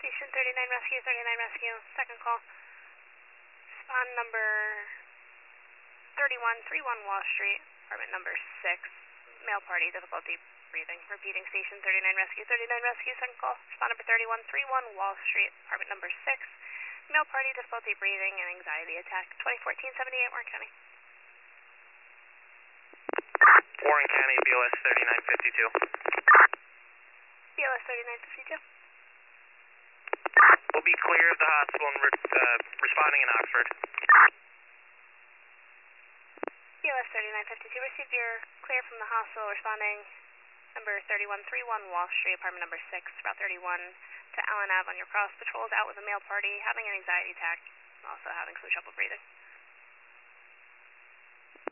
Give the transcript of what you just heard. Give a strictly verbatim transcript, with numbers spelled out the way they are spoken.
Station thirty-nine Rescue, thirty-nine Rescue, second call. Spawn number thirty-one thirty-one Wall Street, apartment number six, male party, difficulty breathing. Repeating, Station thirty-nine Rescue, thirty-nine Rescue, second call. Spawn number thirty-one thirty-one Wall Street, apartment number six, male party, difficulty breathing and anxiety attack. twenty fourteen seventy-eight Warren County. Warren County, B O S thirty-nine fifty-two. B O S thirty-nine fifty-two. We'll be clear of the hospital and re uh, responding in Oxford. B O S thirty-nine fifty-two, received your clear from the hospital, responding number thirty-one thirty-one Wall Street, apartment number six, Route thirty-one to Allen Ave on your cross. Patrol is out with a male party, having an anxiety attack, also having some trouble breathing.